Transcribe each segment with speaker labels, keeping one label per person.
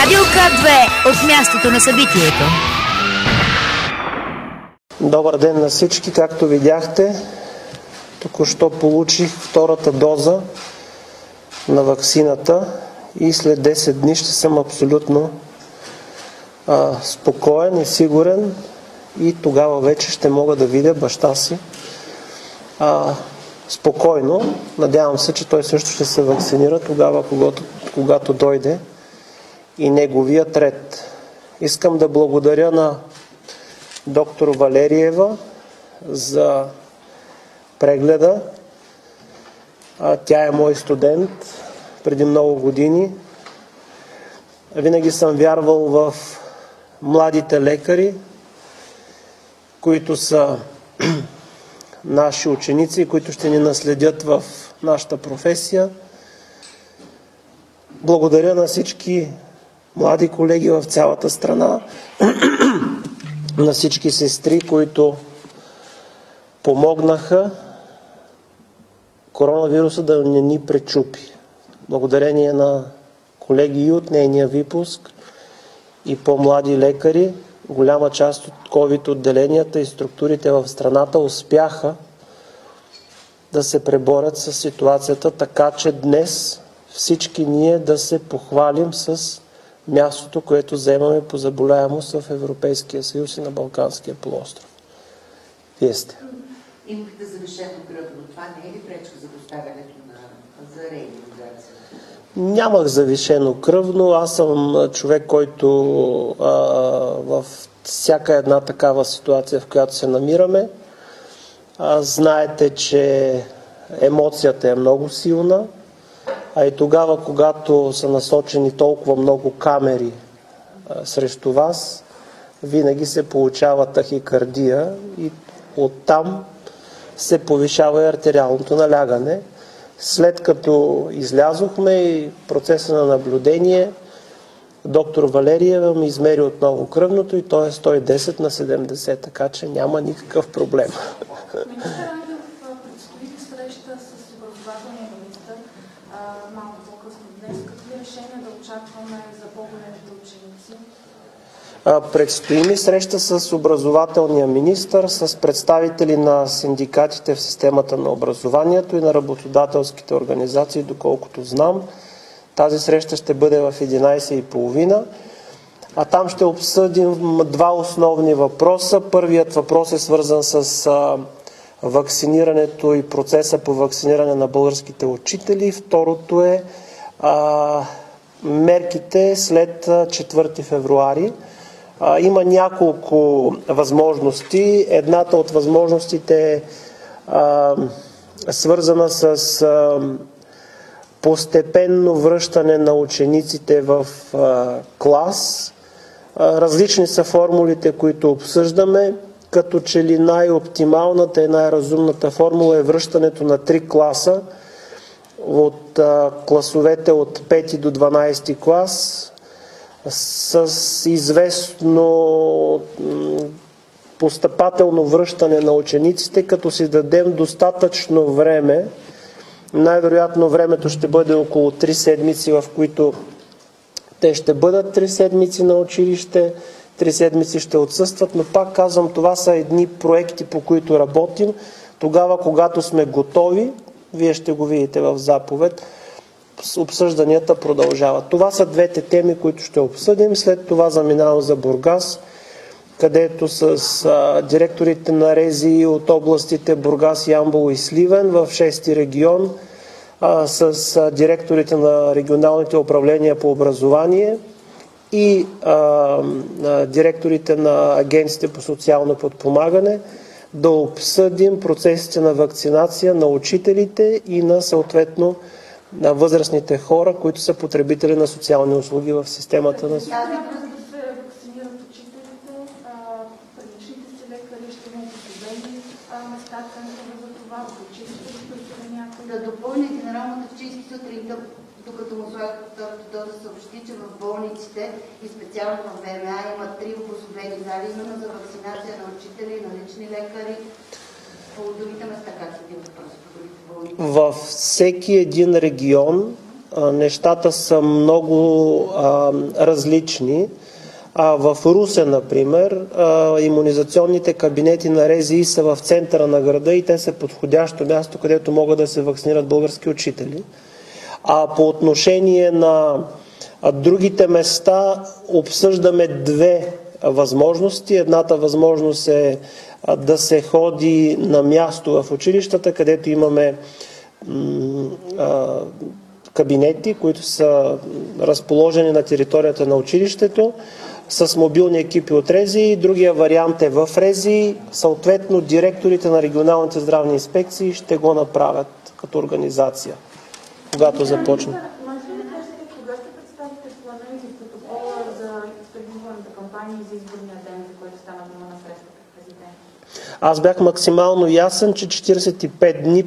Speaker 1: Радио К2 от мястото на събитието.
Speaker 2: Добър ден на всички. Както видяхте, току-що получих втората доза на ваксината и след 10 дни ще съм абсолютно спокоен и сигурен и тогава вече ще мога да видя баща си спокойно. Надявам се, че той също ще се вакцинира тогава, когато дойде и неговият ред. Искам да благодаря на доктор Валериева за прегледа. Тя е мой студент преди много години. Винаги съм вярвал в младите лекари, които са наши ученици, които ще ни наследят в нашата професия. Благодаря на всички млади колеги в цялата страна, на всички сестри, които помогнаха коронавируса да не ни пречупи. Благодарение на колеги и от нейния випуск и по-млади лекари, голяма част от COVID отделенията и структурите в страната успяха да се преборят с ситуацията, така че днес всички ние да се похвалим с мястото, което заемаме по заболяемост в Европейския съюз и на Балканския полуостров. Вие сте.
Speaker 3: Имахте завишено кръвно. Това не е ли пречка за поставянето за реимунизация?
Speaker 2: Нямах завишено кръвно. Аз съм човек, който в всяка една такава ситуация, в която се намираме, знаете, че емоцията е много силна, а и тогава, когато са насочени толкова много камери срещу вас, винаги се получава тахикардия и оттам се повишава и артериалното налягане. След като излязохме и процеса на наблюдение, доктор Валериева ми измери отново кръвното и то е 110 на 70, така че няма никакъв проблем.
Speaker 4: Министър Ангелов, предстои среща с образователния министър малко по-късно днес. Какви решения да очакваме за по-големите ученици?
Speaker 2: Предстои ми среща с образователния министър, с представители на синдикатите в системата на образованието и на работодателските организации, доколкото знам. Тази среща ще бъде в 11:30, а там ще обсъдим два основни въпроса. Първият въпрос е свързан с вакцинирането и процеса по вакциниране на българските учители. Второто е мерките след 4 февруари. Има няколко възможности. Едната от възможностите е свързана с постепенно връщане на учениците в клас. Различни са формулите, които обсъждаме, като че ли най-оптималната и най-разумната формула е връщането на 3 класа от класовете от 5 до 12 клас с известно постъпателно връщане на учениците, като си дадем достатъчно време. Най-вероятно времето ще бъде около 3 седмици, в които те ще бъдат 3 седмици на училище, 3 седмици ще отсъстват, но пак казвам, това са едни проекти, по които работим. Тогава, когато сме готови, вие ще го видите в заповед, обсъжданията продължават. Това са двете теми, които ще обсъдим. След това заминавам за Бургас, където с директорите на РЗИ от областите Бургас, Ямбол и Сливен в 6-ти регион, с директорите на регионалните управления по образование и директорите на агенциите по социално подпомагане да обсъдим процесите на вакцинация на учителите и на съответно на възрастните хора, които са потребители на социални услуги в системата на
Speaker 3: да допълня генерал Мотавчийски сутринта, докато му слагах втората доза, съобщи, че в болниците и специално в ВМА има 3 обособени зали именно за вакцинация на учители, на лични лекари. По другите места как се бил въпрос?
Speaker 2: Във всеки един регион нещата са много различни. В Русе, например, имунизационните кабинети на РЗИ са в центъра на града и те са подходящо място, където могат да се вакцинират български учители. А по отношение на другите места обсъждаме две възможности. Едната възможност е да се ходи на място в училищата, където имаме кабинети, които са разположени на територията на училището с мобилни екипи от РЗИ. Другия вариант е в РЗИ. Съответно, директорите на регионалните здравни инспекции ще го направят като организация, когато започне.
Speaker 4: Може ли да кажете кога ще представите плана и протокола за предизборната кампания и за изборния ден, за който стана дума на срещата с президента?
Speaker 2: Аз бях максимално ясен, че 45 дни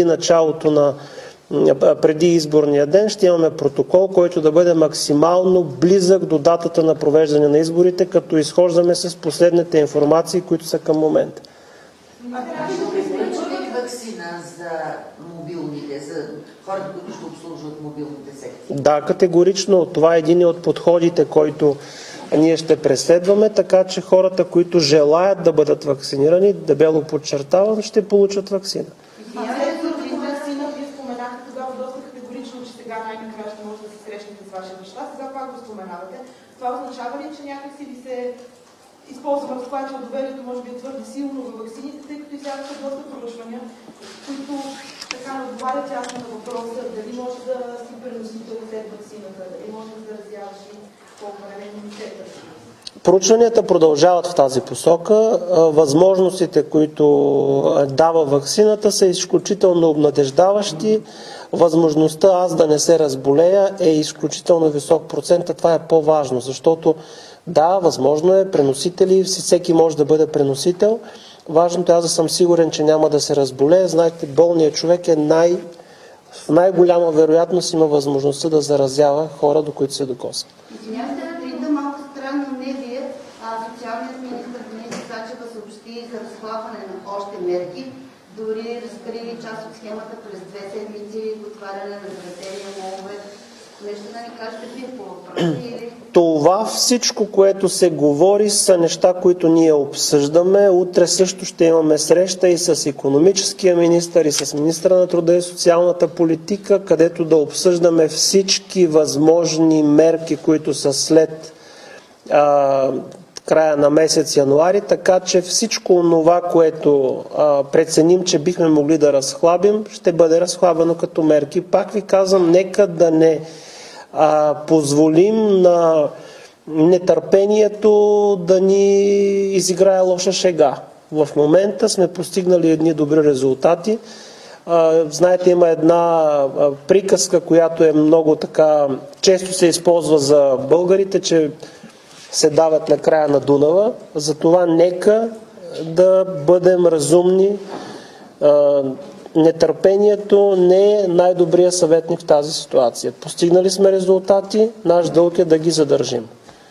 Speaker 2: преди изборния ден ще имаме протокол, който да бъде максимално близък до датата на провеждане на изборите, като изхождаме с последните информации, които са към момента.
Speaker 5: Вакцина за мобилните, за хората, които ще обслужват мобилните секции?
Speaker 2: Да, категорично. Това е един от подходите, който ние ще преследваме, така че хората, които желаят да бъдат вакцинирани, дебело подчертавам, ще получат вакцина.
Speaker 6: Вие споменахте тогава доста категорично, че сега най-накрая ще може да се срещнете с вашия баща. Сега пак го споменавате. Това означава ли, че някак си ви се използва в това, че доверието може би е твърде силно в ваксините, тъй като изяваха доста проучвания, които така не отговарят ясно на въпроса дали може да си преносител след ваксината, дали може да заразяваш и колко време имунитета.
Speaker 2: Проучванията продължават в тази посока. Възможностите, които дава ваксината, са изключително обнадеждаващи. Възможността аз да не се разболея е изключително висок процент, а това е по-важно, защото да, възможно е преносители, всеки може да бъде преносител. Важното е аз да съм сигурен, че няма да се разболее. Знаете, болният човек е в най-голяма вероятност има възможността да заразява хора, до които се докосва.
Speaker 3: Извинявайте, да малко странно мнение. Социалният министър Деница Сачева съобщи за разхлапване на още мерки. Дори разкри част от схемата през 2 седмици, отваряне на заведения, молове. Нещо да ни кажете вие по въпроса или...
Speaker 2: Това всичко, което се говори, са неща, които ние обсъждаме. Утре също ще имаме среща и с икономическия министър, и с министъра на труда и социалната политика, където да обсъждаме всички възможни мерки, които са след края на месец януари, така че всичко това, което преценим, че бихме могли да разхлабим, ще бъде разхлабено като мерки. Пак ви казвам, нека да не позволим на нетърпението да ни изиграе лоша шега. В момента сме постигнали едни добри резултати. Знаете, има една приказка, която е много така, често се използва за българите, че се дават на края на Дунава. Затова нека да бъдем разумни. Нетърпението не е най-добрият съветник в тази ситуация. Постигнали сме резултати, наш дълг е да ги задържим.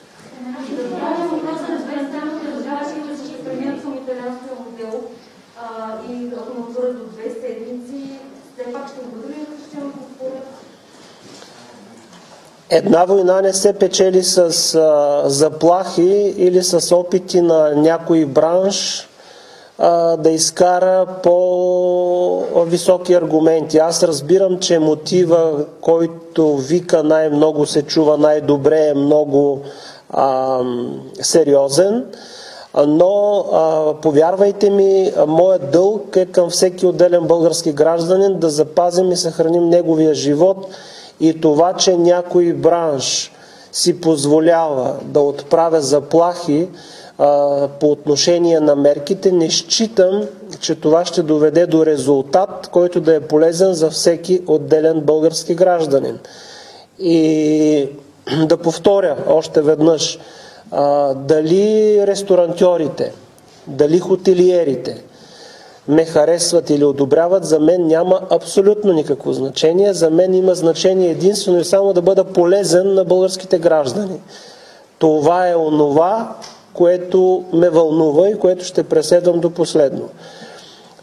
Speaker 2: Една война не се печели с заплахи или с опити на някой бранш да изкара по-високи аргументи. Аз разбирам, че мотива, който вика най-много, се чува най-добре, е много сериозен, но повярвайте ми, моят дълг е към всеки отделен български гражданин да запазим и съхраним неговия живот. И това, че някой бранш си позволява да отправя заплахи по отношение на мерките, не считам, че това ще доведе до резултат, който да е полезен за всеки отделен български гражданин. И да повторя още веднъж, дали ресторантьорите, дали хотелиерите ме харесват или одобряват, за мен няма абсолютно никакво значение. За мен има значение единствено и само да бъда полезен на българските граждани. Това е онова, което ме вълнува и което ще преследвам до последно.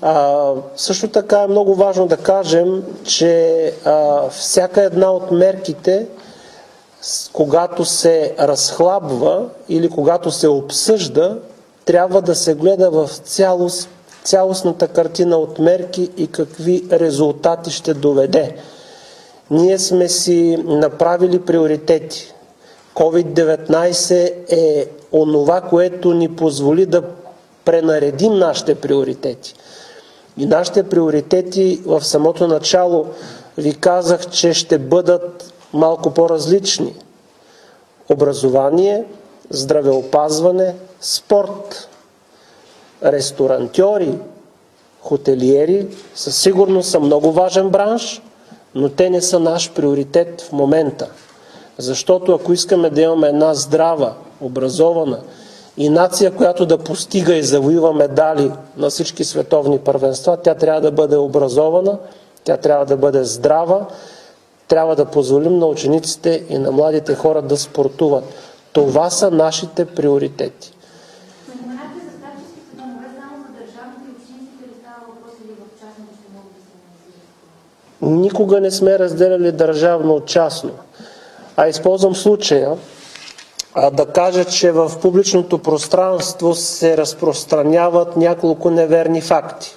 Speaker 2: Също така е много важно да кажем, че всяка една от мерките, когато се разхлабва или когато се обсъжда, трябва да се гледа в цялостната картина от мерки и какви резултати ще доведе. Ние сме си направили приоритети. COVID-19 е онова, което ни позволи да пренаредим нашите приоритети. И нашите приоритети в самото начало ви казах, че ще бъдат малко по-различни. Образование, здравеопазване, спорт, ресторантьори, хотелиери със сигурност са много важен бранш, но те не са наш приоритет в момента. Защото ако искаме да имаме една здрава, образована и нация, която да постига и завоюва медали на всички световни първенства, тя трябва да бъде образована, тя трябва да бъде здрава, трябва да позволим на учениците и на младите хора да спортуват. Това са нашите приоритети.
Speaker 7: Споменахте за старческите домове само за държавните и общинските ли става въпрос или в частните ще могат да се финансират?
Speaker 2: Никога не сме разделяли държавно от частно. Използвам случая да кажа, че в публичното пространство се разпространяват няколко неверни факти.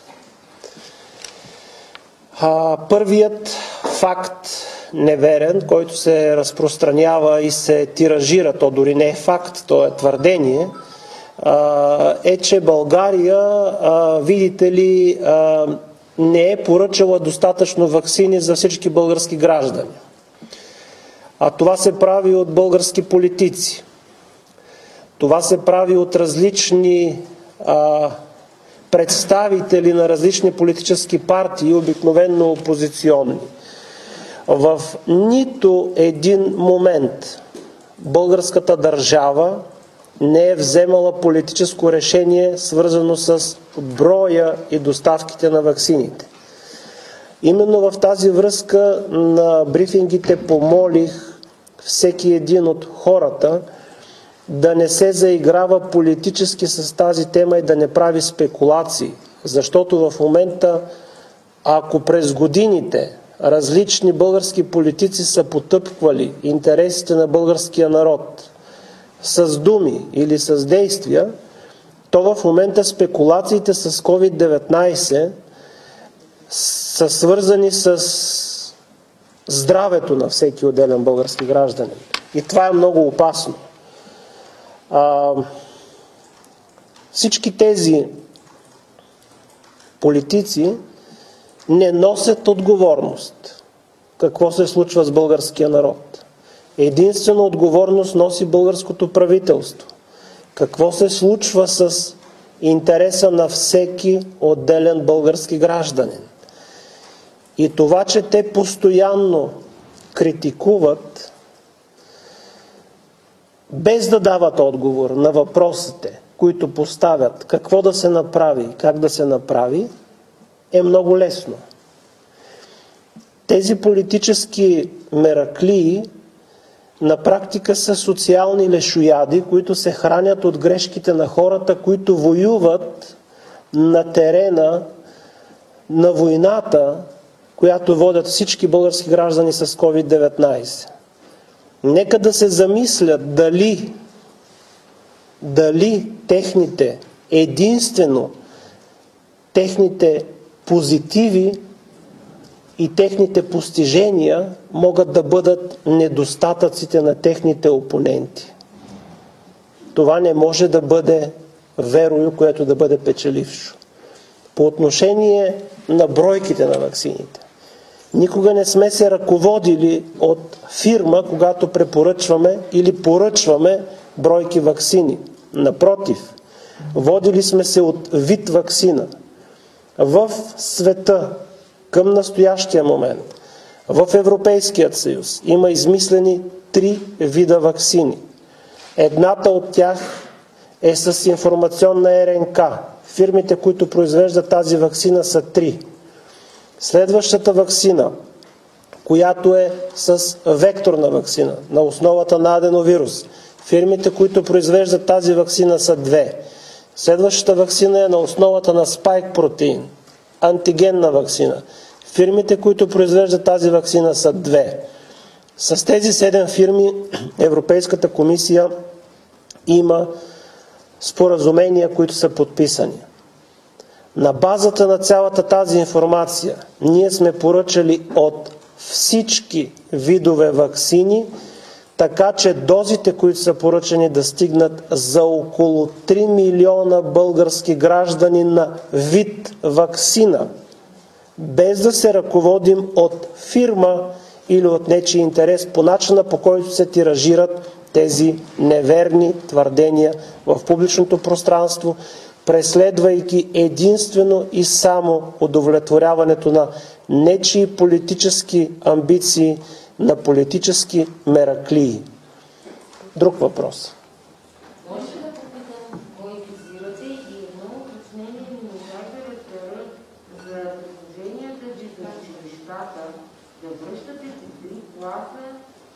Speaker 2: Първият факт неверен, който се разпространява и се тиражира, то дори не е факт, то е твърдение, е, че България, видите ли, не е поръчала достатъчно ваксини за всички български граждани. Това се прави от български политици. Това се прави от различни представители на различни политически партии, обикновено опозиционни. В нито един момент българската държава не е вземала политическо решение, свързано с броя и доставките на ваксините. Именно в тази връзка на брифингите помолих всеки един от хората да не се заиграва политически с тази тема и да не прави спекулации. Защото в момента, ако през годините различни български политици са потъпквали интересите на българския народ с думи или с действия, то в момента спекулациите с COVID-19 са свързани с здравето на всеки отделен български гражданин. И това е много опасно. Всички тези политици не носят отговорност какво се случва с българския народ. Единствено отговорност носи българското правителство. Какво се случва с интереса на всеки отделен български гражданин. И това, че те постоянно критикуват, без да дават отговор на въпросите, които поставят, какво да се направи, как да се направи, е много лесно. Тези политически мераклии на практика са социални лешояди, които се хранят от грешките на хората, които воюват на терена на войната, която водят всички български граждани с COVID-19. Нека да се замислят дали техните позитиви и техните постижения могат да бъдат недостатъците на техните опоненти. Това не може да бъде верою, което да бъде печелившо. По отношение на бройките на ваксините. Никога не сме се ръководили от фирма, когато препоръчваме или поръчваме бройки ваксини. Напротив, водили сме се от вид ваксина. В света към настоящия момент, в Европейският съюз има измислени 3 вида ваксини. Едната от тях е с информационна РНК. Фирмите, които произвеждат тази ваксина, са 3. Следващата ваксина, която е с векторна ваксина на основата на аденовирус. Фирмите, които произвеждат тази ваксина, са 2. Следващата ваксина е на основата на спайк протеин. антигенна ваксина. Фирмите, които произвеждат тази ваксина, са 2. С тези 7 фирми Европейската комисия има споразумения, които са подписани. На базата на цялата тази информация ние сме поръчали от всички видове ваксини, така че дозите, които са поръчани, да стигнат за около 3 милиона български граждани на вид ваксина, без да се ръководим от фирма или от нечий интерес по начина, по който се тиражират тези неверни твърдения в публичното пространство, преследвайки единствено и само удовлетворяването на нечии политически амбиции, на политически мераклии. Друг въпрос.
Speaker 8: Може да попитам кой визирате и едно уточнение ми можахте да вторят за предложенията ви за училищата да връщате по 3 класа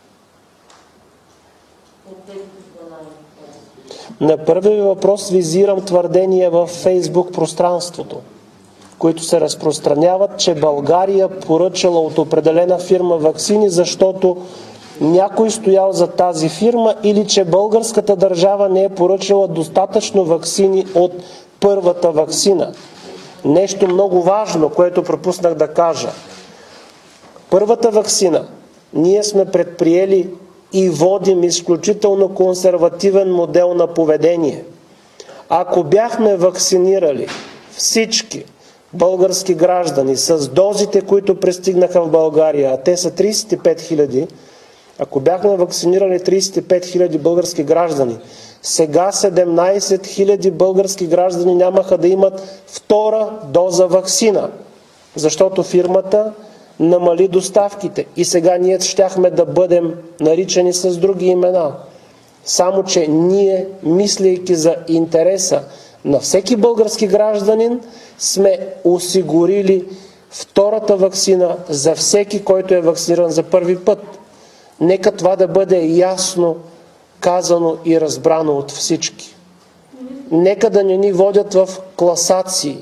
Speaker 8: от тези 12 класа.
Speaker 2: На първият въпрос визирам твърдения във Фейсбук пространството, които се разпространяват, че България поръчала от определена фирма ваксини, защото някой стоял за тази фирма, или че българската държава не е поръчала достатъчно ваксини от първата ваксина. Нещо много важно, което пропуснах да кажа. Първата ваксина ние сме предприели и водим изключително консервативен модел на поведение. Ако бяхме вакцинирали всички български граждани с дозите, които пристигнаха в България, а те са 35 хиляди, ако бяхме вакцинирали 35 хиляди български граждани, сега 17 хиляди български граждани нямаха да имат втора доза ваксина, защото фирмата намали доставките и сега ние щяхме да бъдем наричани с други имена. Само че ние, мислейки за интереса на всеки български гражданин, сме осигурили втората ваксина за всеки, който е вакциниран за първи път. Нека това да бъде ясно казано и разбрано от всички. Нека да не ни водят в класации.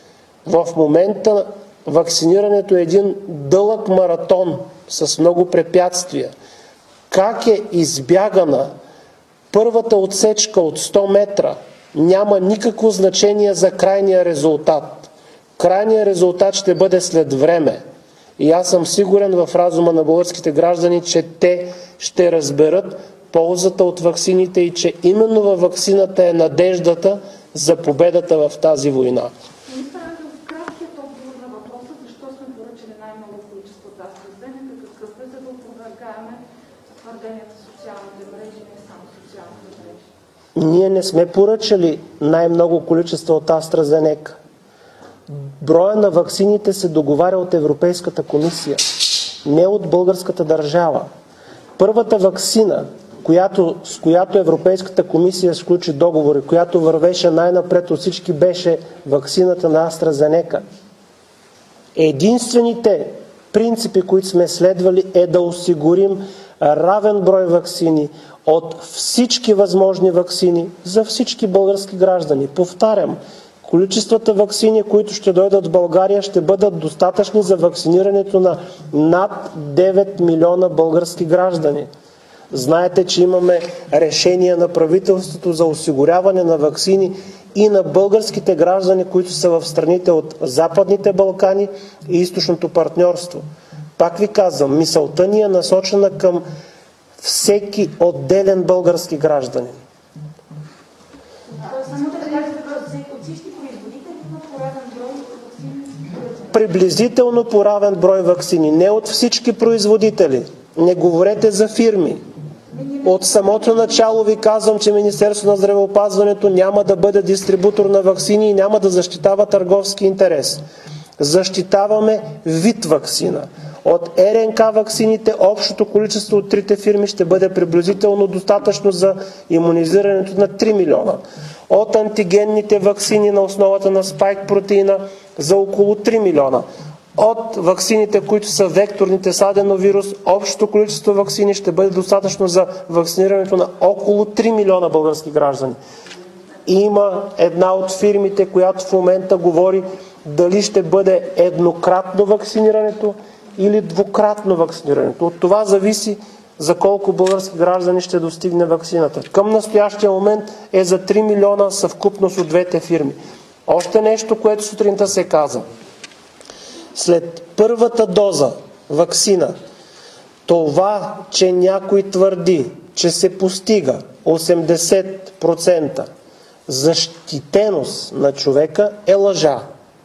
Speaker 2: В момента вакцинирането е един дълъг маратон с много препятствия. Как е избягана първата отсечка от 100 метра, няма никакво значение за крайния резултат. Крайният резултат ще бъде след време. И аз съм сигурен в разума на българските граждани, че те ще разберат ползата от ваксините и че именно във ваксината е надеждата за победата в тази война.
Speaker 4: Министър Ангелов, краткият отговор на въпроса, защо сме поръчали най-много количество от AstraZeneca, какъв е, за да опровергаем твърденията в социалните мрежи, не само социалните мрежи?
Speaker 2: Ние не сме поръчали най-много количество от AstraZeneca. Броя на ваксините се договаря от Европейската комисия, не от българската държава. Първата ваксина, с която Европейската комисия сключи договори, която вървеше най-напред от всички, беше ваксината на AstraZeneca. Единствените принципи, които сме следвали, е да осигурим равен брой ваксини от всички възможни ваксини за всички български граждани. Повтарям, количествата ваксини, които ще дойдат в България, ще бъдат достатъчни за вакцинирането на над 9 милиона български граждани. Знаете, че имаме решение на правителството за осигуряване на ваксини и на българските граждани, които са в страните от Западните Балкани и Източното партньорство. Пак ви казвам, мисълта ни е насочена към всеки отделен български гражданин.
Speaker 7: Само да кажа, от всички производители има поравен брой ваксини.
Speaker 2: Приблизително по равен брой ваксини. Не от всички производители. Не говорете за фирми. От самото начало ви казвам, че Министерството на здравеопазването няма да бъде дистрибутор на ваксини и няма да защитава търговски интерес. Защитаваме вид ваксина. От РНК ваксините общото количество от трите фирми ще бъде приблизително достатъчно за имунизирането на 3 милиона. От антигенните ваксини на основата на спайк протеина за около 3 милиона. От ваксините, които са векторните с аденовирус, общото количество ваксини ще бъде достатъчно за вакцинирането на около 3 милиона български граждани. Има една от фирмите, която в момента говори дали ще бъде еднократно вакцинирането или двукратно вакцинирането. От това зависи за колко български граждани ще достигне вакцината. Към настоящия момент е за 3 милиона съвкупност от двете фирми. Още нещо, което сутринта се каза. След първата доза вакцина, това, че някой твърди, че се постига 80% защитеност на човека, е лъжа.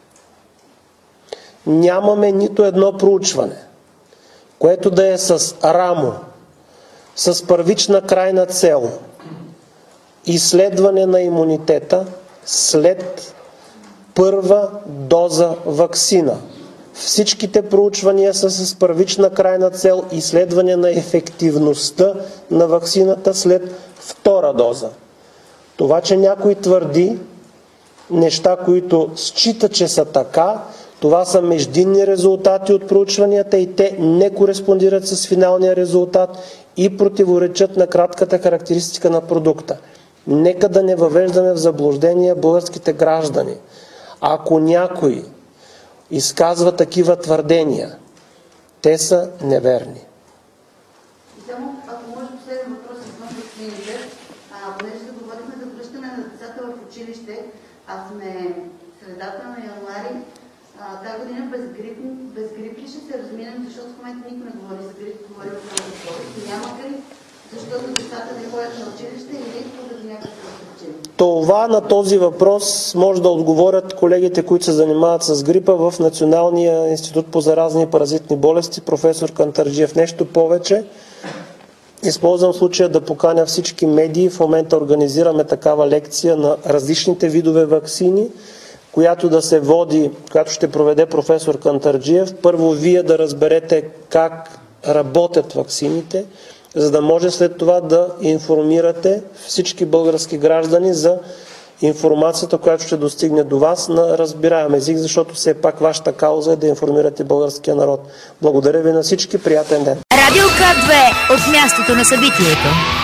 Speaker 2: Нямаме нито едно проучване, което да е с рамо, с първична крайна цел, изследване на имунитета след първа доза ваксина. Всичките проучвания са с първична крайна цел изследване на ефективността на ваксината след втора доза. Това, че някой твърди неща, които счита, че са така, това са междинни резултати от проучванията и те не кореспондират с финалния резултат и противоречат на кратката характеристика на продукта. Нека да не въвеждаме в заблуждение българските граждани. Ако някой изказва такива твърдения, те са неверни.
Speaker 3: Само, ако може последен въпрос извън ваксините, понеже да говорихме за връщане на децата в училище, сме средата на януари, тази година без грип ли ще се разминем, защото в момента никой не говори за грип, говорим само за COVID. Няма грип, защото децата не ходят на училище или поради някаква причина.
Speaker 2: Това на този въпрос може да отговорят колегите, които се занимават с грипа в Националния институт по заразни и паразитни болести, професор Кантарджиев. Нещо повече. Използвам случая да поканя всички медии. В момента организираме такава лекция на различните видове ваксини, която да се води, която ще проведе професор Кантарджиев. Първо вие да разберете как работят ваксините, за да може след това да информирате всички български граждани за информацията, която ще достигне до вас на разбираем език, защото все пак вашата кауза е да информирате българския народ. Благодаря ви на всички, приятен ден!
Speaker 1: Радио К2 от мястото на събитието.